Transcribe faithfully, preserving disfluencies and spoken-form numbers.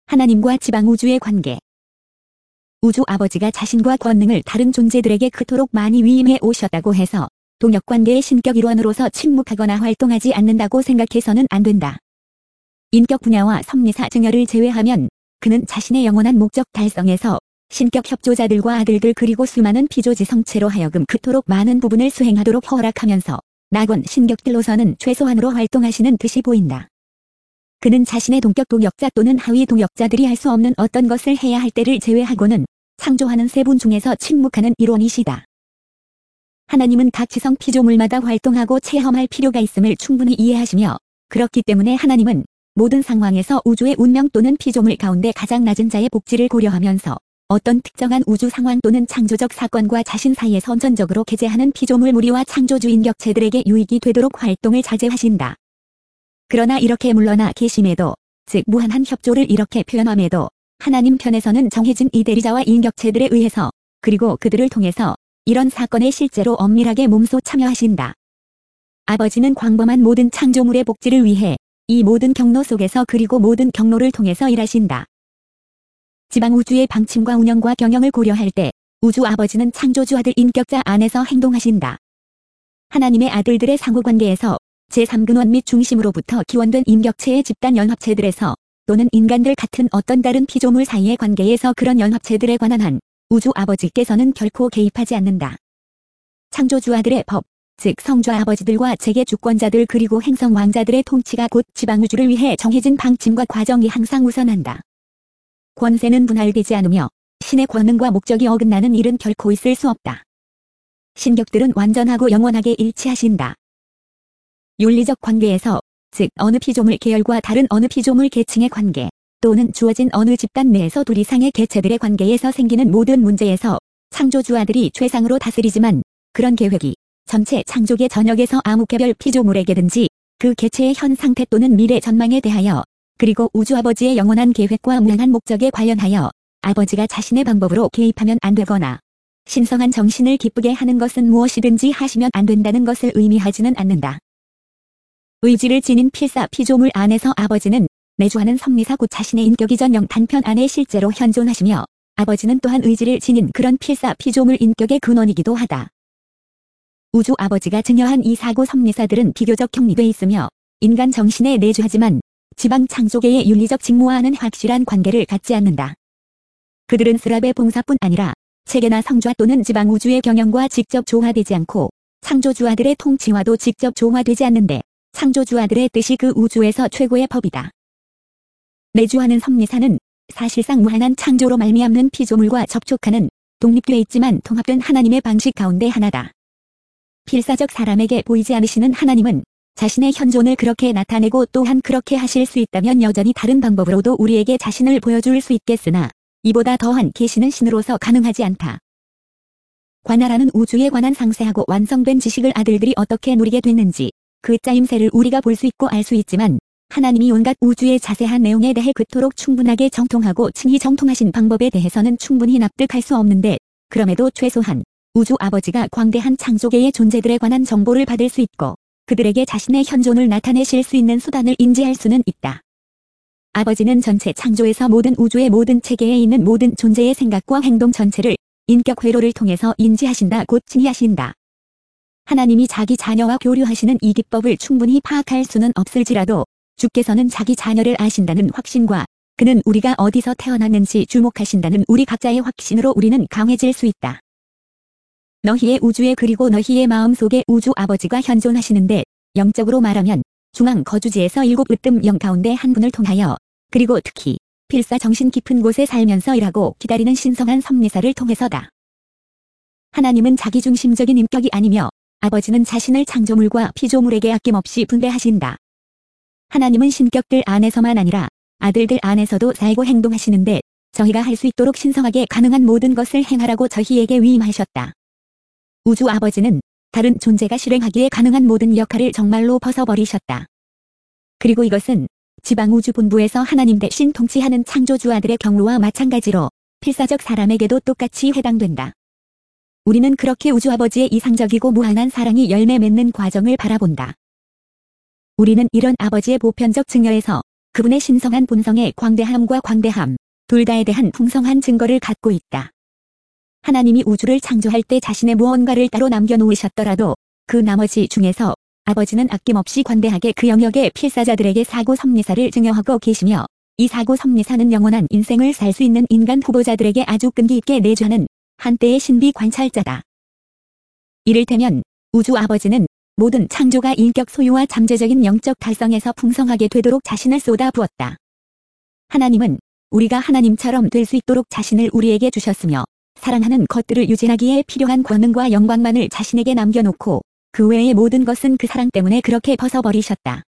하나님과 지방 우주의 관계. 우주 아버지가 자신과 권능을 다른 존재들에게 그토록 많이 위임해 오셨다고 해서 동역관계의 신격 일원으로서 침묵하거나 활동하지 않는다고 생각해서는 안 된다. 인격 분야와 섭리사 증여를 제외하면 그는 자신의 영원한 목적 달성에서 신격 협조자들과 아들들 그리고 수많은 피조지 성체로 하여금 그토록 많은 부분을 수행하도록 허락하면서 낙원 신격들로서는 최소한으로 활동하시는 듯이 보인다. 그는 자신의 동격 동역자 또는 하위 동역자들이 할 수 없는 어떤 것을 해야 할 때를 제외하고는 창조하는 세 분 중에서 침묵하는 일원이시다. 하나님은 각 지성 피조물마다 활동하고 체험할 필요가 있음을 충분히 이해하시며 그렇기 때문에 하나님은 모든 상황에서 우주의 운명 또는 피조물 가운데 가장 낮은 자의 복지를 고려하면서 어떤 특정한 우주 상황 또는 창조적 사건과 자신 사이에 선천적으로 개재하는 피조물 무리와 창조주인 격체들에게 유익이 되도록 활동을 자제하신다. 그러나 이렇게 물러나 계심에도, 즉 무한한 협조를 이렇게 표현함에도 하나님 편에서는 정해진 이 대리자와 인격체들에 의해서 그리고 그들을 통해서 이런 사건에 실제로 엄밀하게 몸소 참여하신다. 아버지는 광범한 모든 창조물의 복지를 위해 이 모든 경로 속에서 그리고 모든 경로를 통해서 일하신다. 지방 우주의 방침과 운영과 경영을 고려할 때 우주 아버지는 창조주 아들 인격자 안에서 행동하신다. 하나님의 아들들의 상호관계에서 제삼 근원 및 중심으로부터 기원된 인격체의 집단 연합체들에서 또는 인간들 같은 어떤 다른 피조물 사이의 관계에서 그런 연합체들에 관한 한 우주 아버지께서는 결코 개입하지 않는다. 창조주 아들의 법, 즉 성자 아버지들과 재계 주권자들 그리고 행성 왕자들의 통치가 곧 지방 우주를 위해 정해진 방침과 과정이 항상 우선한다. 권세는 분할되지 않으며 신의 권능과 목적이 어긋나는 일은 결코 있을 수 없다. 신격들은 완전하고 영원하게 일치하신다. 윤리적 관계에서, 즉 어느 피조물 계열과 다른 어느 피조물 계층의 관계, 또는 주어진 어느 집단 내에서 둘 이상의 개체들의 관계에서 생기는 모든 문제에서 창조주 아들이 최상으로 다스리지만 그런 계획이 전체 창조계 전역에서 아무 개별 피조물에게든지 그 개체의 현 상태 또는 미래 전망에 대하여 그리고 우주 아버지의 영원한 계획과 무한한 목적에 관련하여 아버지가 자신의 방법으로 개입하면 안 되거나 신성한 정신을 기쁘게 하는 것은 무엇이든지 하시면 안 된다는 것을 의미하지는 않는다. 의지를 지닌 필사 피조물 안에서 아버지는 내주하는 섭리사 곧 자신의 인격이 전영 단편 안에 실제로 현존하시며 아버지는 또한 의지를 지닌 그런 필사 피조물 인격의 근원이기도 하다. 우주 아버지가 증여한 이 사고 섭리사들은 비교적 격리돼 있으며 인간 정신에 내주하지만 지방 창조계의 윤리적 직무와는 확실한 관계를 갖지 않는다. 그들은 스랍의 봉사뿐 아니라 체계나 성좌 또는 지방 우주의 경영과 직접 조화되지 않고 창조주 아들의 통치와도 직접 조화되지 않는데 창조주 아들의 뜻이 그 우주에서 최고의 법이다. 내주하는 섭리사는 사실상 무한한 창조로 말미암는 피조물과 접촉하는 독립돼 있지만 통합된 하나님의 방식 가운데 하나다. 필사적 사람에게 보이지 않으시는 하나님은 자신의 현존을 그렇게 나타내고 또한 그렇게 하실 수 있다면 여전히 다른 방법으로도 우리에게 자신을 보여줄 수 있겠으나 이보다 더한 계시는 신으로서 가능하지 않다. 관할하는 우주에 관한 상세하고 완성된 지식을 아들들이 어떻게 누리게 됐는지 그 짜임새를 우리가 볼 수 있고 알 수 있지만 하나님이 온갖 우주의 자세한 내용에 대해 그토록 충분하게 정통하고 칭히 정통하신 방법에 대해서는 충분히 납득할 수 없는데 그럼에도 최소한 우주 아버지가 광대한 창조계의 존재들에 관한 정보를 받을 수 있고 그들에게 자신의 현존을 나타내실 수 있는 수단을 인지할 수는 있다. 아버지는 전체 창조에서 모든 우주의 모든 체계에 있는 모든 존재의 생각과 행동 전체를 인격 회로를 통해서 인지하신다 곧 칭의하신다. 하나님이 자기 자녀와 교류하시는 이 기법을 충분히 파악할 수는 없을지라도 주께서는 자기 자녀를 아신다는 확신과 그는 우리가 어디서 태어났는지 주목하신다는 우리 각자의 확신으로 우리는 강해질 수 있다. 너희의 우주에 그리고 너희의 마음속에 우주 아버지가 현존하시는데 영적으로 말하면 중앙 거주지에서 일곱 으뜸 영 가운데 한 분을 통하여 그리고 특히 필사 정신 깊은 곳에 살면서 일하고 기다리는 신성한 섭리사를 통해서다. 하나님은 자기중심적인 인격이 아니며 아버지는 자신을 창조물과 피조물에게 아낌없이 분배하신다. 하나님은 신격들 안에서만 아니라 아들들 안에서도 살고 행동하시는데 저희가 할 수 있도록 신성하게 가능한 모든 것을 행하라고 저희에게 위임하셨다. 우주 아버지는 다른 존재가 실행하기에 가능한 모든 역할을 정말로 벗어버리셨다. 그리고 이것은 지방 우주 본부에서 하나님 대신 통치하는 창조주 아들의 경우와 마찬가지로 필사적 사람에게도 똑같이 해당된다. 우리는 그렇게 우주 아버지의 이상적이고 무한한 사랑이 열매 맺는 과정을 바라본다. 우리는 이런 아버지의 보편적 증여에서 그분의 신성한 본성의 광대함과 광대함, 둘 다에 대한 풍성한 증거를 갖고 있다. 하나님이 우주를 창조할 때 자신의 무언가를 따로 남겨놓으셨더라도 그 나머지 중에서 아버지는 아낌없이 관대하게 그 영역의 필사자들에게 사고 섭리사를 증여하고 계시며, 이 사고 섭리사는 영원한 인생을 살 수 있는 인간 후보자들에게 아주 끈기 있게 내주하는 한때의 신비 관찰자다. 이를테면 우주 아버지는 모든 창조가 인격 소유와 잠재적인 영적 달성에서 풍성하게 되도록 자신을 쏟아 부었다. 하나님은 우리가 하나님처럼 될 수 있도록 자신을 우리에게 주셨으며, 사랑하는 것들을 유지하기에 필요한 권능과 영광만을 자신에게 남겨놓고 그 외의 모든 것은 그 사랑 때문에 그렇게 벗어버리셨다.